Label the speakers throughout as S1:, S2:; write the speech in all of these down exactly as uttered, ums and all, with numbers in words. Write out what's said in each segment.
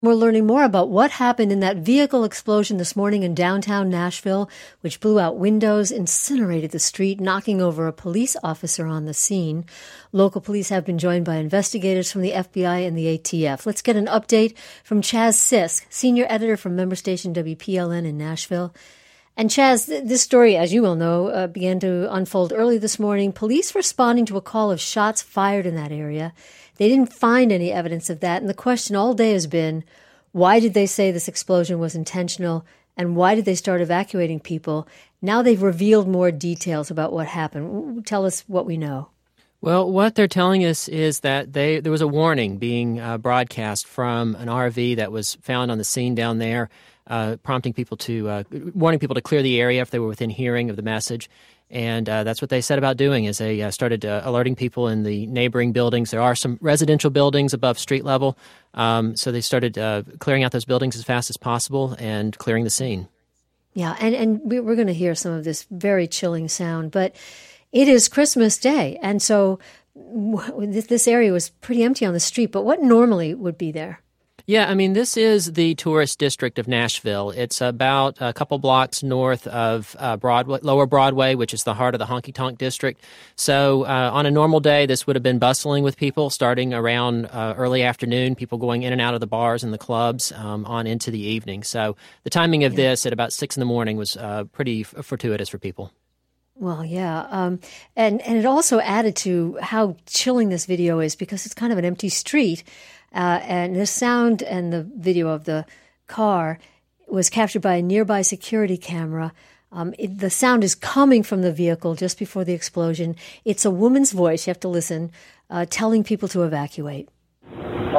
S1: We're learning more about what happened in that vehicle explosion this morning in downtown Nashville, which blew out windows, incinerated the street, knocking over a police officer on the scene. Local police have been joined by investigators from the F B I and the A T F. Let's get an update from Chaz Sisk, senior editor from member station W P L N in Nashville. And Chaz, this story, as you will know, uh, began to unfold early this morning. Police responding to a call of shots fired in that area. They didn't find any evidence of that. And the question all day has been, why did they say this explosion was intentional? And why did they start evacuating people? Now they've revealed more details about what happened. Tell us what we know.
S2: Well, what they're telling us is that they there was a warning being uh, broadcast from an R V that was found on the scene down there, uh, prompting people to, uh, warning people to clear the area if they were within hearing of the message. And uh, that's what they set about doing, is they uh, started uh, alerting people in the neighboring buildings. There are some residential buildings above street level, um, so they started uh, clearing out those buildings as fast as possible and clearing the scene.
S1: Yeah, and, and we're going to hear some of this very chilling sound, but it is Christmas Day, and so this area was pretty empty on the street, but what normally would be there?
S2: Yeah, I mean, this is the tourist district of Nashville. It's about a couple blocks north of uh, Broadway, Lower Broadway, which is the heart of the honky-tonk district. So uh, on a normal day, this would have been bustling with people starting around uh, early afternoon, people going in and out of the bars and the clubs um, on into the evening. So the timing of yeah. this at about six in the morning was uh, pretty f- fortuitous for people.
S1: Well, yeah, um, and, and it also added to how chilling this video is because it's kind of an empty street. Uh, and the sound and the video of the car was captured by a nearby security camera. Um, it, the sound is coming from the vehicle just before the explosion. It's a woman's voice, you have to listen, uh, telling people to evacuate.
S3: This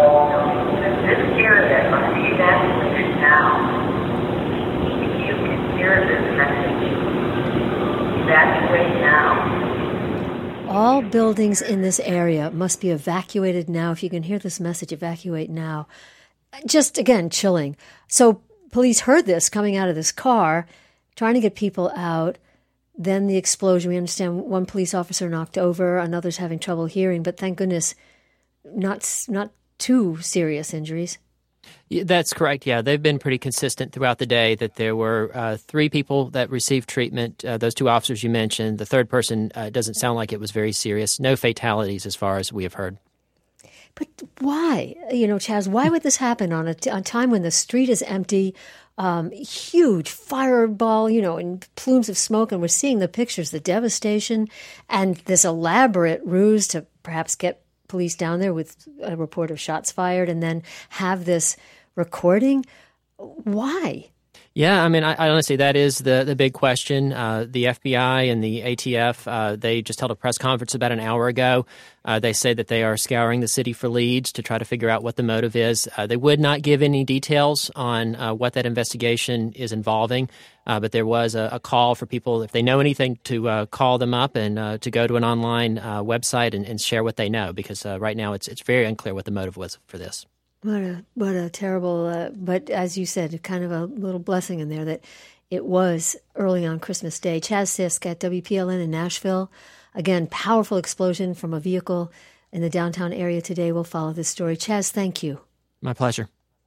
S3: area must be evacuated now. If you can hear this message, evacuate now.
S1: All buildings in this area must be evacuated now. If you can hear this message, evacuate now. Just, again, chilling. So police heard this coming out of this car, trying to get people out. Then the explosion. We understand one police officer knocked over, another's having trouble hearing, but thank goodness not not too serious injuries.
S2: Yeah, that's correct, yeah. They've been pretty consistent throughout the day that there were uh, three people that received treatment, uh, those two officers you mentioned. The third person uh, doesn't sound like it was very serious. No fatalities as far as we have heard.
S1: But why? You know, Chaz, why would this happen on a, t- on a time when the street is empty, um, huge fireball, you know, and plumes of smoke, and we're seeing the pictures, the devastation, and this elaborate ruse to perhaps get police down there with a report of shots fired and then have this recording? Why?
S2: Yeah, I mean, I, I honestly, that is the, the big question. Uh, the F B I and the A T F, uh, they just held a press conference about an hour ago. Uh, they say that they are scouring the city for leads to try to figure out what the motive is. Uh, they would not give any details on uh, what that investigation is involving, uh, but there was a, a call for people, if they know anything, to uh, call them up and uh, to go to an online uh, website and, and share what they know, because uh, right now it's it's very unclear what the motive was for this.
S1: What a what a terrible, uh, but as you said, kind of a little blessing in there that it was early on Christmas Day. Chaz Sisk at W P L N in Nashville. Again, powerful explosion from a vehicle in the downtown area today. We'll follow this story. Chaz, thank you.
S2: My pleasure.